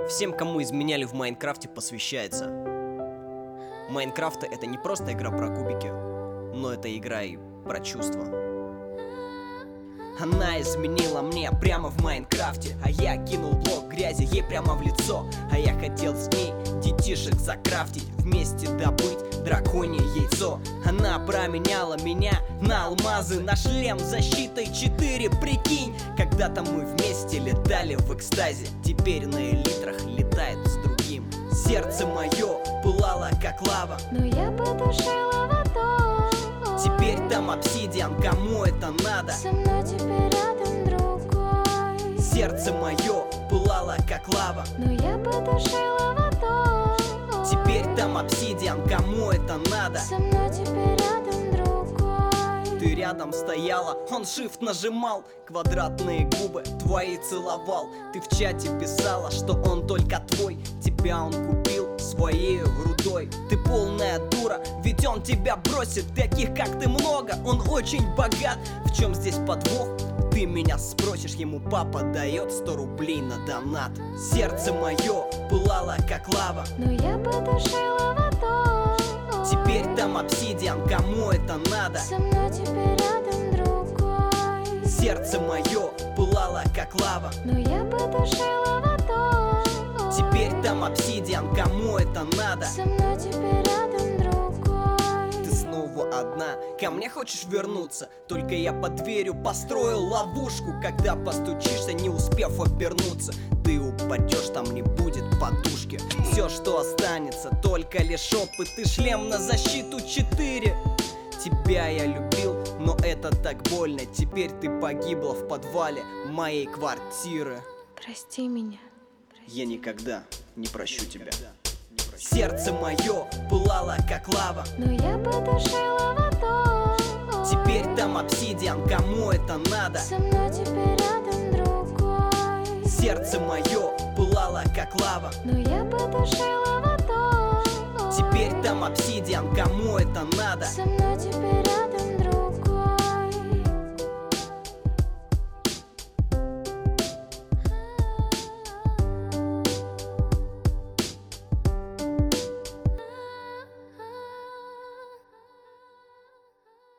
Всем, кому изменяли в Майнкрафте, посвящается. Майнкрафт — это не просто игра про кубики, но это игра и про чувства. Она изменила мне прямо в Майнкрафте, а я кинул блок грязи ей прямо в лицо. А я хотел с ней детишек закрафтить, вместе добыть драконье яйцо. Она променяла меня на алмазы, на шлем защитой 4, прикинь. Когда-то мы вместе летали в экстазе, теперь на элитрах летает с другим. Сердце мое пылало как лава, но я потушила водой. Теперь там обсидиан, кому это надо? Со мной теперь рядом другой. Сердце мое пылало как лава, но я потушила водой. теперь там обсидиан, кому это надо? Со мной теперь рядом другой. Ты рядом стояла, он shift нажимал, квадратные губы твои целовал. Ты в чате писала, что он только твой, тебя он купил своей рудой. Ты полная дура, ведь он тебя бросит, таких как ты много, он очень богат. В чем здесь подвох? Ты меня спросишь, ему папа дает 100 рублей на донат. Сердце мое пылало как лава, но я потушила водой. теперь там обсидиан, кому это надо? Со мной теперь рядом другой. Сердце мое пылало как лава, но я потушила водой. теперь там обсидиан, кому это надо? Со мной теперь рядом другой. Ты снова одна, ко мне хочешь вернуться? Только я под дверью построил ловушку. Когда постучишься, не успев обернуться, ты упадешь, там не будет подушки. Все, что останется, только лишь опыт и шлем на защиту 4. Тебя я любил, но это так больно. Теперь ты погибла в подвале моей квартиры. Прости меня. Я никогда не прощу тебя. Сердце мое пылало как лава, но я потушила водой. теперь там обсидиан, кому это надо? Со мной теперь рядом другой. Сердце мое пылало как лава, но я потушила водой. теперь там обсидиан, кому это надо? Со мной теперь рядом